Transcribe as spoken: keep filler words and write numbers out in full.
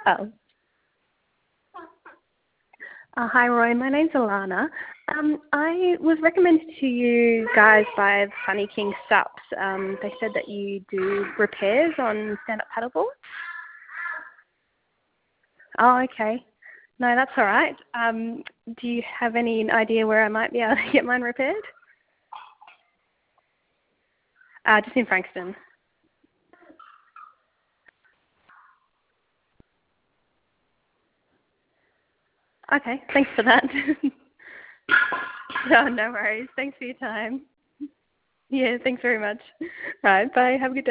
Oh. Uh, hi, Roy. My name's Alana. Um, I was recommended to you guys by the Funny King Sups. Um, they said that you do repairs on stand-up paddleboards. Oh, okay. No, that's all right. Um, do you have any idea where I might be able to get mine repaired? Uh, just in Frankston. Okay, thanks for that. Oh, no worries. Thanks for your time. Yeah, thanks very much. All right, bye. Have a good day.